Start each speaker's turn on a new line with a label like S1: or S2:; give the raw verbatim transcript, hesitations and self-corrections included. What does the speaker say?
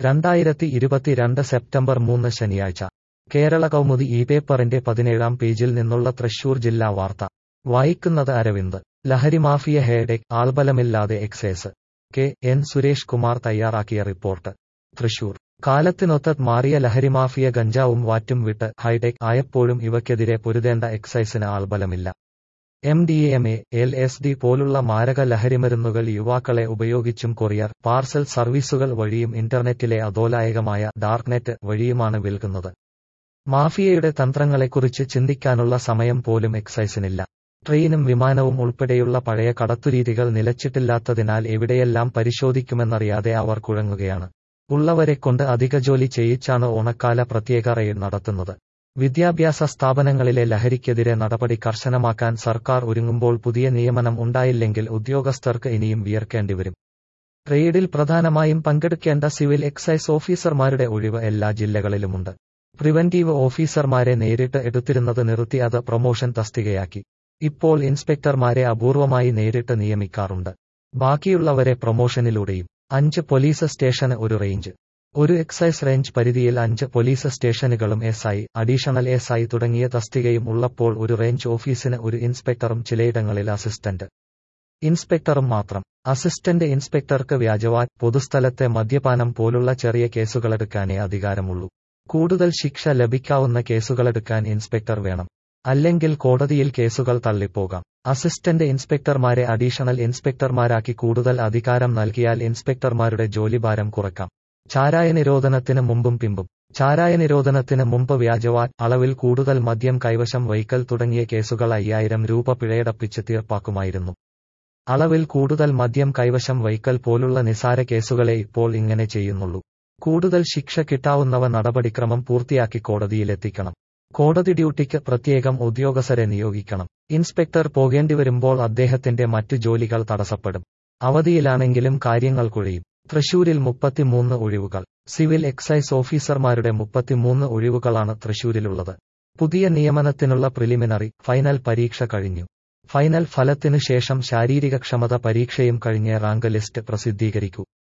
S1: രണ്ടായിരത്തി ഇരുപത്തിരണ്ട് സെപ്റ്റംബർ മൂന്ന് ശനിയാഴ്ച കേരള കൗമുദി ഈ പേപ്പറിന്റെ പതിനേഴാം പേജിൽ നിന്നുള്ള തൃശൂർ ജില്ലാ വാർത്ത വായിക്കുന്നത് അരവിന്ദ്. ലഹരിമാഫിയ ഹേഡേക്ക്, ആൾബലമില്ലാതെ excise. K N Suresh Kumar തയ്യാറാക്കിയ റിപ്പോർട്ട്. തൃശൂർ. കാലത്തിനൊത്ത് മാറിയ ലഹരിമാഫിയ ഗഞ്ചാവും വാറ്റും വിട്ട് ഹൈടെക് ആയപ്പോഴും ഇവയ്ക്കെതിരെ പൊരുതേണ്ട എക്സൈസിന് ആൾബലമില്ല. M D M A, L S D പോലുള്ള മാരക ലഹരിമരുന്നുകൾ യുവാക്കളെ ഉപയോഗിച്ചും കൊറിയർ, പാർസൽ സർവീസുകൾ വഴിയും ഇന്റർനെറ്റിലെ അധോലായകമായ ഡാർക്ക്നെറ്റ് വഴിയുമാണ് വിൽക്കുന്നത്. മാഫിയയുടെ തന്ത്രങ്ങളെക്കുറിച്ച് ചിന്തിക്കാനുള്ള സമയം പോലും എക്സൈസിനില്ല. ട്രെയിനും വിമാനവും ഉൾപ്പെടെയുള്ള പഴയ കടത്തുരീതികൾ നിലച്ചിട്ടില്ലാത്തതിനാൽ എവിടെയെല്ലാം പരിശോധിക്കുമെന്നറിയാതെ അവർ കുഴങ്ങുകയാണ്. ഉള്ളവരെക്കൊണ്ട് അധിക ജോലി ചെയ്യിച്ചാണ് ഓണക്കാല പ്രത്യേക റെയ്ഡ് നടത്തുന്നത്. വിദ്യാഭ്യാസ സ്ഥാപനങ്ങളിലെ ലഹരിക്കെതിരെ നടപടി കർശനമാക്കാൻ സർക്കാർ ഒരുങ്ങുമ്പോൾ പുതിയ നിയമനം ഉണ്ടായില്ലെങ്കിൽ ഉദ്യോഗസ്ഥർക്ക് ഇനിയും വിയർക്കേണ്ടിവരും. റെയ്ഡിൽ പ്രധാനമായും പങ്കെടുക്കേണ്ട സിവിൽ എക്സൈസ് ഓഫീസർമാരുടെ ഒഴിവ് എല്ലാ ജില്ലകളിലുമുണ്ട്. പ്രിവന്റീവ് ഓഫീസർമാരെ നേരിട്ട് എടുത്തിരുന്നത് നിർത്തി അത് പ്രൊമോഷൻ തസ്തികയാക്കി. ഇപ്പോൾ ഇൻസ്പെക്ടർമാരെ അപൂർവമായി നേരിട്ട് നിയമിക്കാറുണ്ട്. ബാക്കിയുള്ളവരെ പ്രൊമോഷനിലൂടെയും. അഞ്ച് പോലീസ് സ്റ്റേഷന് ഒരു റേഞ്ച്. ഒരു എക്സൈസ് റേഞ്ച് പരിധിയിൽ അഞ്ച് പോലീസ് സ്റ്റേഷനുകളും S I, additional S I തുടങ്ങിയ തസ്തികയും ഉള്ളപ്പോൾ ഒരു റേഞ്ച് ഓഫീസിന് ഒരു ഇൻസ്പെക്ടറും ചിലയിടങ്ങളിൽ അസിസ്റ്റന്റ് ഇൻസ്പെക്ടറും മാത്രം. അസിസ്റ്റന്റ് ഇൻസ്പെക്ടർക്ക് വ്യാജവാറ്റ്, പൊതുസ്ഥലത്തെ മദ്യപാനം പോലുള്ള ചെറിയ കേസുകളെടുക്കാനേ അധികാരമുള്ളൂ. കൂടുതൽ ശിക്ഷ ലഭിക്കാവുന്ന കേസുകളെടുക്കാൻ ഇൻസ്പെക്ടർ വേണം. അല്ലെങ്കിൽ കോടതിയിൽ കേസുകൾ തള്ളിപ്പോകാം. അസിസ്റ്റന്റ് ഇൻസ്പെക്ടർമാരെ അഡീഷണൽ ഇൻസ്പെക്ടർമാരാക്കി കൂടുതൽ അധികാരം നൽകിയാൽ ഇൻസ്പെക്ടർമാരുടെ ജോലിഭാരം കുറക്കാം. ചാരായ നിരോധനത്തിന് മുമ്പും പിമ്പും. ചാരായ നിരോധനത്തിന് മുമ്പ് വ്യാജവാറ്റ്, അളവിൽ കൂടുതൽ മദ്യം കൈവശം വയ്ക്കൽ തുടങ്ങിയ കേസുകൾ അയ്യായിരം രൂപ പിഴയടപ്പിച്ച് തീർപ്പാക്കുമായിരുന്നു. അളവിൽ കൂടുതൽ മദ്യം കൈവശം വയ്ക്കൽ പോലുള്ള നിസാര കേസുകളെ ഇപ്പോൾ ഇങ്ങനെ ചെയ്യുന്നുള്ളൂ. കൂടുതൽ ശിക്ഷ കിട്ടാവുന്നവ നടപടിക്രമം പൂർത്തിയാക്കി കോടതിയിലെത്തിക്കണം. കോടതി ഡ്യൂട്ടിക്ക് പ്രത്യേകം ഉദ്യോഗസ്ഥരെ നിയോഗിക്കണം. ഇൻസ്പെക്ടർ പോകേണ്ടിവരുമ്പോൾ അദ്ദേഹത്തിന്റെ മറ്റു ജോലികൾ തടസ്സപ്പെടും. അവധിയിലാണെങ്കിലും കാര്യങ്ങൾ കുഴയും. തൃശൂരിൽ മുപ്പത്തിമൂന്ന് ഒഴിവുകൾ. സിവിൽ എക്സൈസ് ഓഫീസർമാരുടെ മുപ്പത്തിമൂന്ന് ഒഴിവുകളാണ് തൃശൂരിലുള്ളത്. പുതിയ നിയമനത്തിനുള്ള പ്രിലിമിനറി, ഫൈനൽ പരീക്ഷ കഴിഞ്ഞു. ഫൈനൽ ഫലത്തിനു ശേഷം ശാരീരികക്ഷമത പരീക്ഷയും കഴിഞ്ഞ് റാങ്ക് ലിസ്റ്റ് പ്രസിദ്ധീകരിക്കൂ.